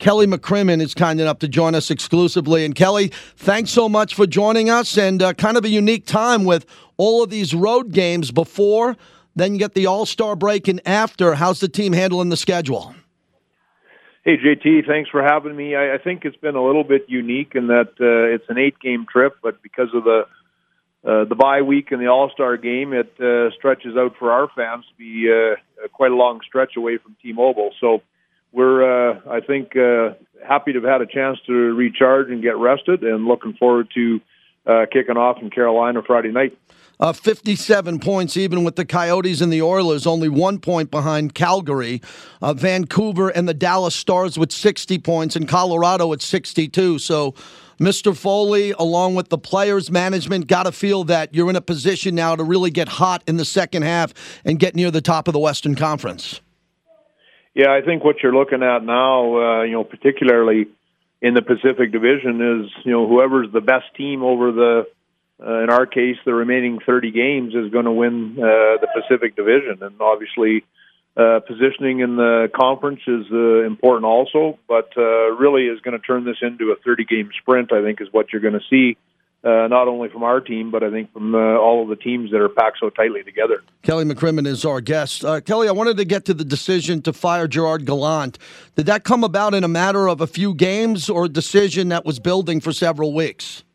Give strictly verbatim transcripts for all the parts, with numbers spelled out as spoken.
Kelly McCrimmon is kind enough to join us exclusively. And Kelly, thanks so much for joining us, and uh, kind of a unique time with all of these road games before, then you get the All-Star break and after. How's the team handling the schedule? Hey, J T, thanks for having me. I, I think it's been a little bit unique in that uh, it's an eight-game trip, but because of the uh, the bye week and the All-Star game, it uh, stretches out for our fans to be uh, quite a long stretch away from T-Mobile. So we're, uh, I think, uh, happy to have had a chance to recharge and get rested, and looking forward to uh, kicking off in Carolina Friday night. Uh, fifty-seven points, even with the Coyotes and the Oilers, only one point behind Calgary. Uh, Vancouver and the Dallas Stars with sixty points, and Colorado at sixty-two. So, Mister Foley, along with the players' management, got to feel that you're in a position now to really get hot in the second half and get near the top of the Western Conference. Yeah, I think what you're looking at now, uh, you know, particularly in the Pacific Division, is, you know, whoever's the best team over the Uh, in our case, the remaining thirty games is going to win uh, the Pacific Division. And obviously, uh, positioning in the conference is uh, important also, but uh, really is going to turn this into a thirty-game sprint, I think, is what you're going to see, uh, not only from our team, but I think from uh, all of the teams that are packed so tightly together. Kelly McCrimmon is our guest. Uh, Kelly, I wanted to get to the decision to fire Gerard Gallant. Did that come about in a matter of a few games, or a decision that was building for several weeks?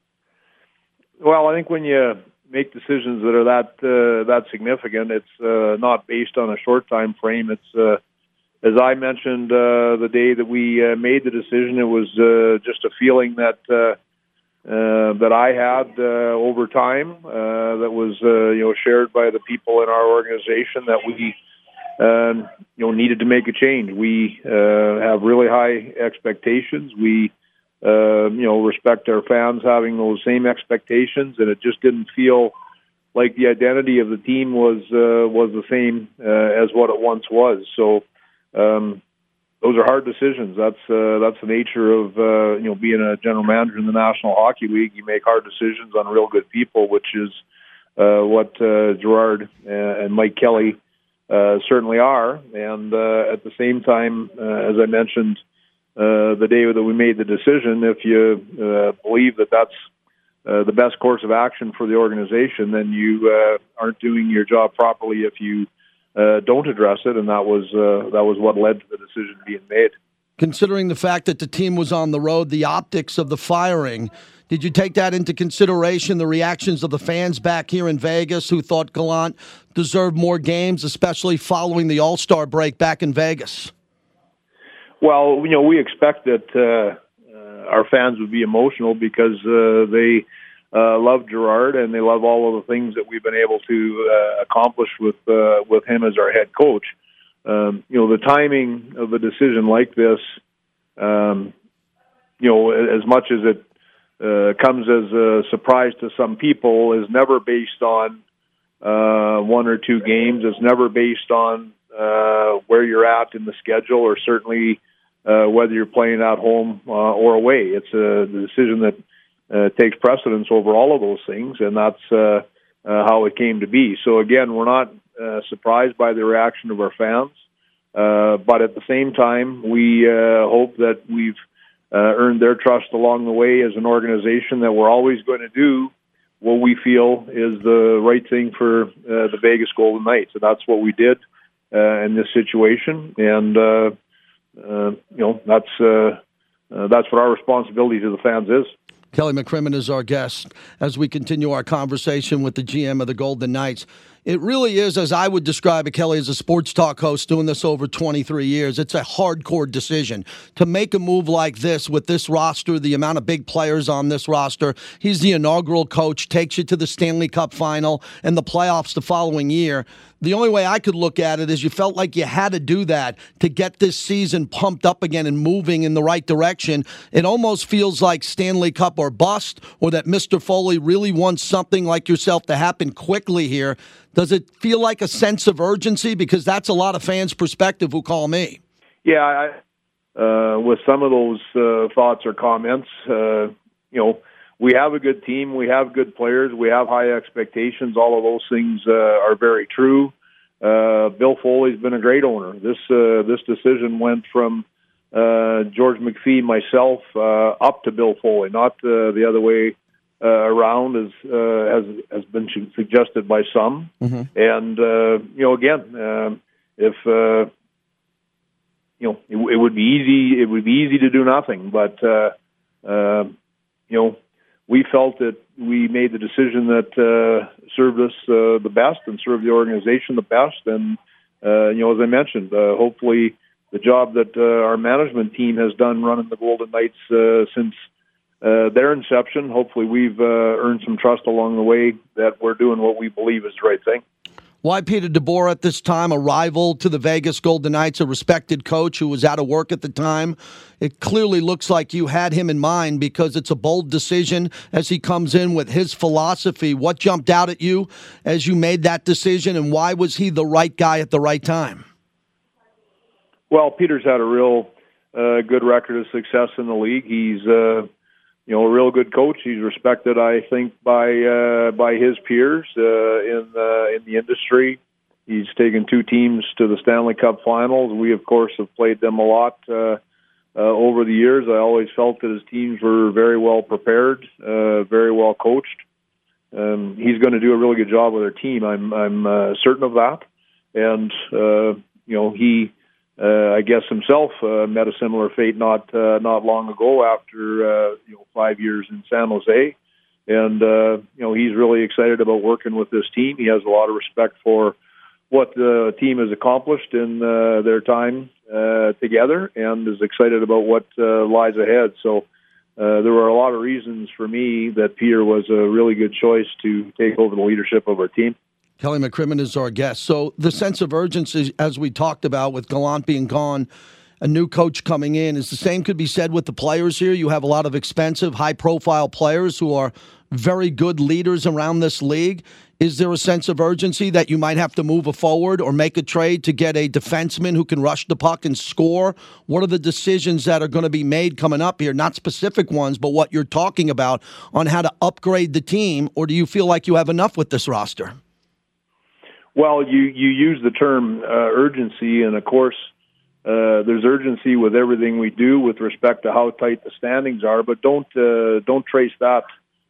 Well, I think when you make decisions that are that uh, that significant, it's uh, not based on a short time frame. It's, uh, as I mentioned uh, the day that we uh, made the decision, it was uh, just a feeling that uh, uh, that I had uh, over time uh, that was uh, you know shared by the people in our organization, that we uh, you know needed to make a change. We uh, have really high expectations. We Uh, you know, respect our fans having those same expectations, and it just didn't feel like the identity of the team was uh, was the same uh, as what it once was. So um, those are hard decisions. That's uh, that's the nature of uh, you know being a general manager in the National Hockey League. You make hard decisions on real good people, which is uh, what uh, Gerard and Mike Kelly uh, certainly are. And uh, at the same time, uh, as I mentioned, Uh, the day that we made the decision, if you uh, believe that that's uh, the best course of action for the organization, then you uh, aren't doing your job properly if you uh, don't address it, and that was uh, that was what led to the decision being made. Considering the fact that the team was on the road, the optics of the firing, did you take that into consideration, the reactions of the fans back here in Vegas who thought Gallant deserved more games, especially following the All-Star break back in Vegas? Well, you know, we expect that uh, uh, our fans would be emotional because uh, they uh, love Gerard, and they love all of the things that we've been able to uh, accomplish with uh, with him as our head coach. Um, you know, the timing of a decision like this, um, you know, as much as it uh, comes as a surprise to some people, is never based on uh, one or two games. It's never based on uh, where you're at in the schedule, or certainly Uh, whether you're playing at home uh, or away. It's a the decision that uh, takes precedence over all of those things, and that's uh, uh, how it came to be. So again, we're not uh, surprised by the reaction of our fans, uh, but at the same time, we uh, hope that we've uh, earned their trust along the way as an organization, that we're always going to do what we feel is the right thing for uh, the Vegas Golden Knights, and that's what we did uh, in this situation. And uh, Uh, you know, that's uh, uh, that's what our responsibility to the fans is. Kelly McCrimmon is our guest as we continue our conversation with the G M of the Golden Knights. It really is, as I would describe it, Kelly, as a sports talk host doing this over twenty-three years, it's a hardcore decision to make a move like this with this roster, the amount of big players on this roster. He's the inaugural coach, takes you to the Stanley Cup final and the playoffs the following year. The only way I could look at it is you felt like you had to do that to get this season pumped up again and moving in the right direction. It almost feels like Stanley Cup or bust, or that Mister Foley really wants something like yourself to happen quickly here. Does it feel like a sense of urgency? Because that's a lot of fans' perspective who call me. Yeah, I, uh, with some of those uh, thoughts or comments, uh, you know, we have a good team, we have good players, we have high expectations. All of those things uh, are very true. Uh, Bill Foley's been a great owner. This uh, this decision went from uh, George McPhee, myself, uh, up to Bill Foley, not uh, the other way uh, around, as uh, has has been suggested by some. Mm-hmm. And uh, you know, again, uh, if uh, you know, it, it would be easy. It would be easy to do nothing, but uh, uh, you know, we felt that we made the decision that uh, served us uh, the best and served the organization the best. And uh, you know, as I mentioned, uh, hopefully the job that uh, our management team has done running the Golden Knights uh, since uh, their inception, hopefully we've uh, earned some trust along the way that we're doing what we believe is the right thing. Why Peter DeBoer at this time, a rival to the Vegas Golden Knights, a respected coach who was out of work at the time? It clearly looks like you had him in mind because it's a bold decision as he comes in with his philosophy. What jumped out at you as you made that decision, and why was he the right guy at the right time? Well, Peter's had a real uh, good record of success in the league. He's uh, you know, a real good coach. He's respected, I think, by uh, by his peers uh, in the in the industry. He's taken two teams to the Stanley Cup Finals. We, of course, have played them a lot uh, uh, over the years. I always felt that his teams were very well prepared, uh, very well coached. Um, he's going to do a really good job with our team. I'm I'm uh, certain of that. And uh, you know, he. Uh, I guess himself uh, met a similar fate not uh, not long ago after uh, you know five years in San Jose, and uh, you know he's really excited about working with this team. He has a lot of respect for what the team has accomplished in uh, their time uh, together, and is excited about what uh, lies ahead. So uh, there were a lot of reasons for me that Peter was a really good choice to take over the leadership of our team. Kelly McCrimmon is our guest. So the sense of urgency, as we talked about, with Gallant being gone, a new coach coming in, is the same could be said with the players here. You have a lot of expensive, high-profile players who are very good leaders around this league. Is there a sense of urgency that you might have to move forward or make a trade to get a defenseman who can rush the puck and score? What are the decisions that are going to be made coming up here? Not specific ones, but what you're talking about on how to upgrade the team, or do you feel like you have enough with this roster? Well, you, you use the term uh, urgency, and of course, uh, there's urgency with everything we do with respect to how tight the standings are. But don't uh, don't trace that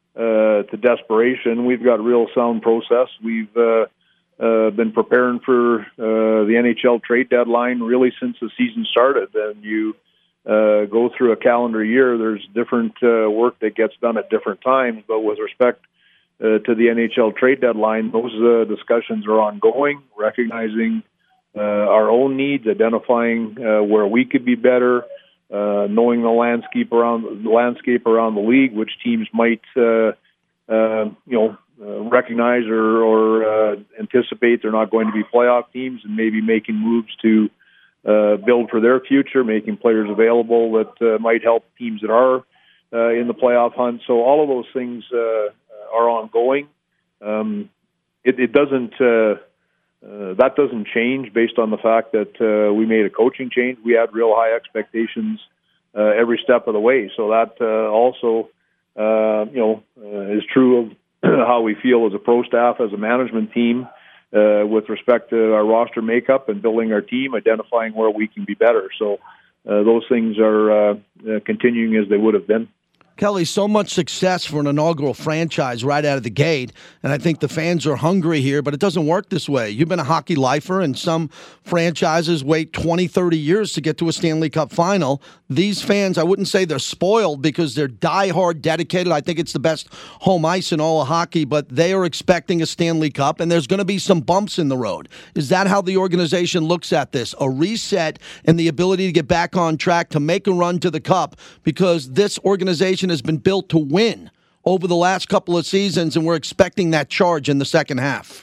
uh, to desperation. We've got a real sound process. We've uh, uh, been preparing for uh, the N H L trade deadline really since the season started. And you uh, go through a calendar year. There's different uh, work that gets done at different times. But with respect Uh, to the N H L trade deadline, those uh, discussions are ongoing, recognizing uh, our own needs, identifying uh, where we could be better, uh, knowing the landscape around the landscape around the league, which teams might uh, uh, you know uh, recognize or, or uh, anticipate they're not going to be playoff teams, and maybe making moves to uh, build for their future, making players available that uh, might help teams that are uh, in the playoff hunt. So all of those things Uh, are ongoing. Um, it, it doesn't. Uh, uh, that doesn't change based on the fact that uh, we made a coaching change. We had real high expectations uh, every step of the way. So that uh, also, uh, you know, uh, is true of how we feel as a pro staff, as a management team, uh, with respect to our roster makeup and building our team, identifying where we can be better. So uh, those things are uh, uh, continuing as they would have been. Kelly, so much success for an inaugural franchise right out of the gate, and I think the fans are hungry here, but it doesn't work this way. You've been a hockey lifer, and some franchises wait twenty, thirty years to get to a Stanley Cup final. These fans, I wouldn't say they're spoiled because they're diehard dedicated. I think it's the best home ice in all of hockey, but they are expecting a Stanley Cup, and there's going to be some bumps in the road. Is that how the organization looks at this? A reset and the ability to get back on track to make a run to the Cup, because this organization has been built to win over the last couple of seasons, and we're expecting that charge in the second half.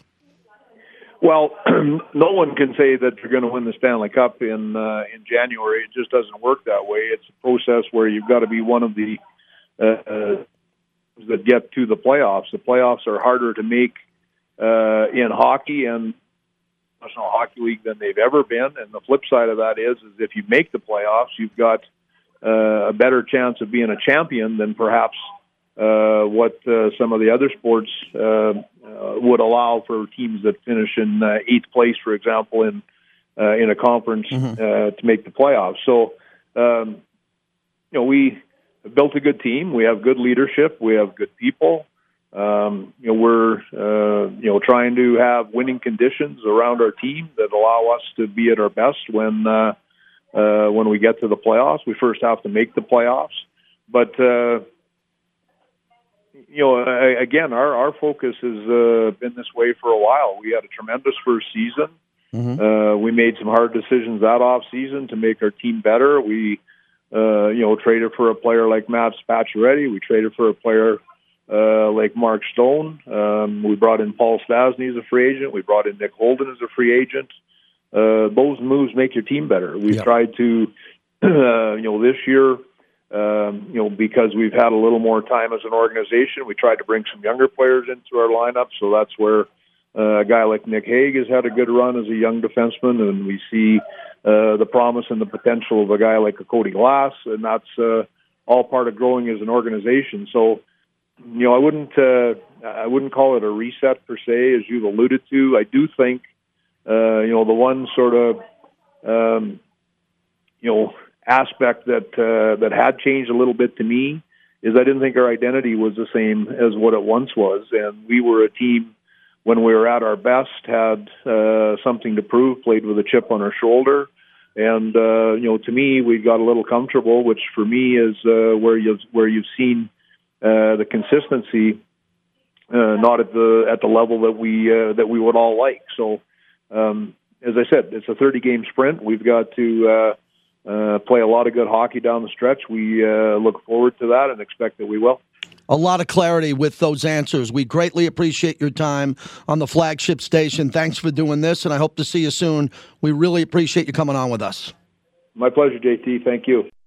Well, no one can say that you're going to win the Stanley Cup in uh, in January. It just doesn't work that way. It's a process where you've got to be one of the uh, uh, that get to the playoffs. The playoffs are harder to make uh, in hockey and National Hockey League than they've ever been. And the flip side of that is, is if you make the playoffs, you've got Uh, a better chance of being a champion than perhaps uh, what uh, some of the other sports uh, uh, would allow for teams that finish in uh, eighth place, for example, in uh, in a conference mm-hmm. uh, to make the playoffs. So um, you know, we built a good team. We have good leadership. We have good people. Um, you know, we're uh, you know trying to have winning conditions around our team that allow us to be at our best when uh, uh, when we get to the playoffs. We first have to make the playoffs, but uh, you know, again, our our focus has uh, been this way for a while. We had a tremendous first season. Mm-hmm. Uh, we made some hard decisions that off season to make our team better. We uh, you know traded for a player like Matt Pacioretty. We traded for a player Uh, like Mark Stone. Um, we brought in Paul Stastny as a free agent. We brought in Nick Holden as a free agent. Uh, those moves make your team better. We've yeah. tried to, uh, you know, this year, um, you know, because we've had a little more time as an organization, we tried to bring some younger players into our lineup. So that's where uh, a guy like Nick Hague has had a good run as a young defenseman, and we see uh, the promise and the potential of a guy like a Cody Glass, and that's uh, all part of growing as an organization. So, you know, I wouldn't uh, I wouldn't call it a reset per se, as you've alluded to. I do think, uh, you know, the one sort of, um, you know, aspect that uh, that had changed a little bit to me is I didn't think our identity was the same as what it once was, and we were a team when we were at our best, had uh, something to prove, played with a chip on our shoulder, and uh, you know, to me, we got a little comfortable, which for me is uh, where you've where you've seen. Uh, the consistency, uh, not at the at the level that we uh, that we would all like. So, um, as I said, it's a thirty-game sprint. We've got to uh, uh, play a lot of good hockey down the stretch. We uh, look forward to that and expect that we will. A lot of clarity with those answers. We greatly appreciate your time on the flagship station. Thanks for doing this, and I hope to see you soon. We really appreciate you coming on with us. My pleasure, J T. Thank you.